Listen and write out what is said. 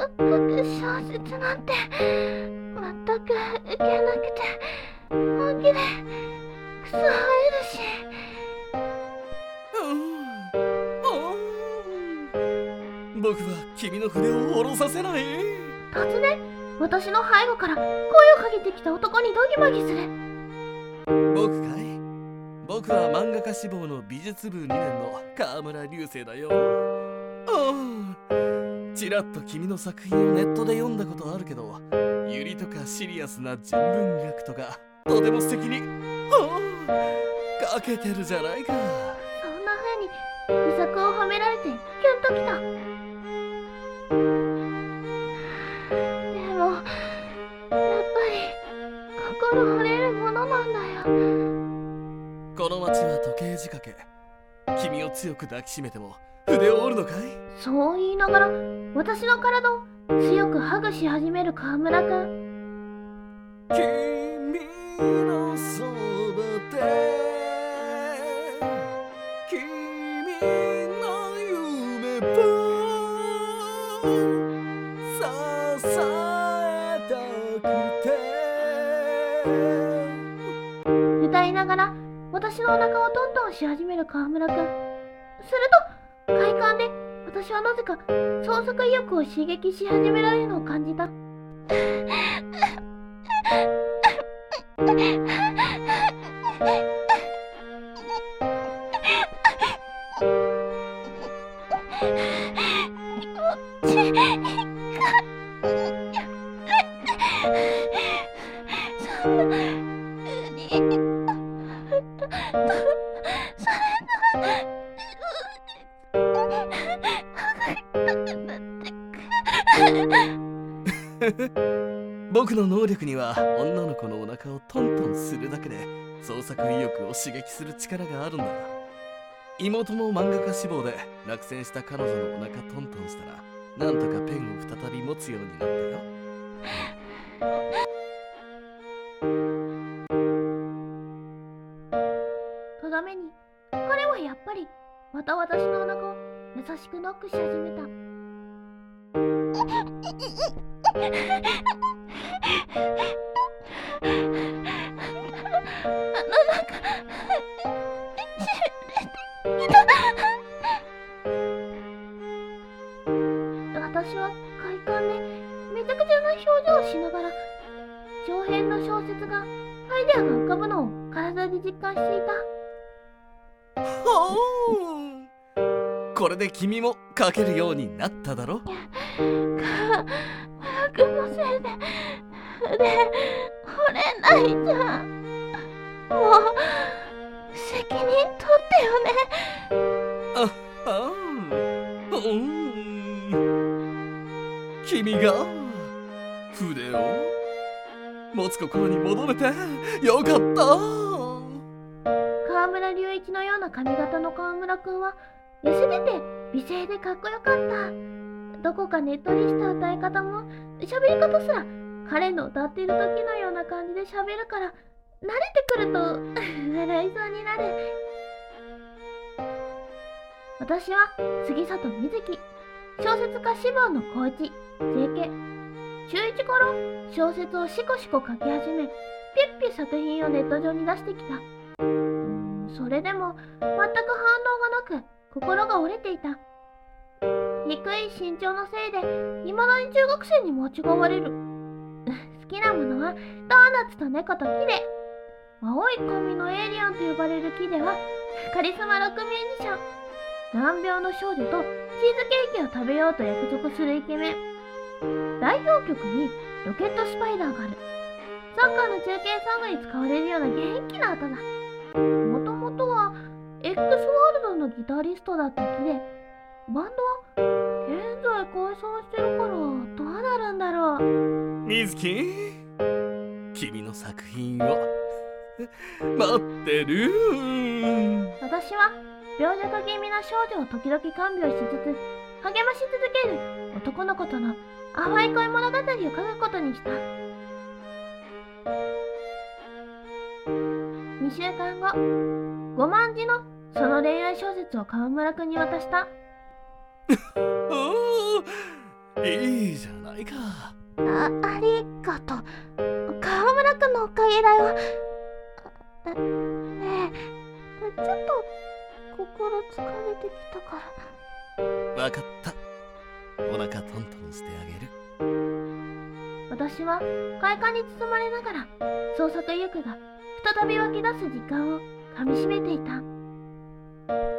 小説なんて全く受けなくて本気でクソ生えるし。 僕は君の筆を下ろさせない。 突然私の背後から声をかけてきた男にドギマギする。 僕かい？僕は漫画家志望の美術部2年の川村流星だよ。ちらっと君の作品をネットで読んだことあるけど、ユリとかシリアスな人文学とかとても素敵に書けてるじゃないか。 そんな風に自作を褒められてキュンときた。でもやっぱり心折れるものなんだよ。 この街は時計仕掛け。君を強く抱きしめても筆を折るのかい？ そう言いながら私の体を強くハグし始める川村くん。 君のそばで君の夢を支えたくて。 歌いながら私のお腹をトントンし始める川村くん。すると快感で私はなぜか創作意欲を刺激し始められるのを感じた。 僕の能力には女の子のお腹をトントンするだけで創作意欲を刺激する力があるんだ。妹も漫画家志望で落選した彼女のお腹トントンしたら、なんとかペンを再び持つようになったよ。 とどめに彼はやっぱりまた私のお腹を優しくノックし始めた。私は快感でめちゃくちゃな表情をしながら長編の小説がアイデアが浮かぶのを体で実感していた。 これで君も書けるようになっただろ。 村くんのせいで筆折れないじゃん。もう責任取ってよね。 君が筆を持つ心に戻れてよかった。 川村隆一のような髪型の川村くんは痩せてて美声でかっこよかった。どこかねっとりした歌い方も喋り方すら彼の歌っている時のような感じで喋るから、慣れてくると笑いそうになる。私は杉里美月、小説家志望の高一 JK。 中1から小説をシコシコ書き始め、ピュッピュ作品をネット上に出してきた。それでも全く反応がなく心が折れていた。低い身長のせいで未だに中学生に間違われる。好きなものはドーナツと猫と木で、青い髪のエイリアンと呼ばれる木ではカリスマロックミュージシャン、難病の少女とチーズケーキを食べようと約束するイケメン。代表曲にロケットスパイダーがある。サッカーの中継ソングに使われるような元気な歌だ。もともとは X ワールドのギタリストだった木で、バンドは現在解散してるからどうなるんだろう。 水木、君の作品を待ってる。 私は病弱気味な少女を時々看病しつつ励まし続ける男の子との淡い恋物語を書くことにした。2週間後、5万字のその恋愛小説を川村くんに渡した。 いいじゃないか。 ありがとう。川村くんのおかげだよ。ねえ、ちょっと心疲れてきたから。 わかった。お腹トントンしてあげる。 私は快感に包まれながら創作意欲が再び湧き出す時間をかみしめていた。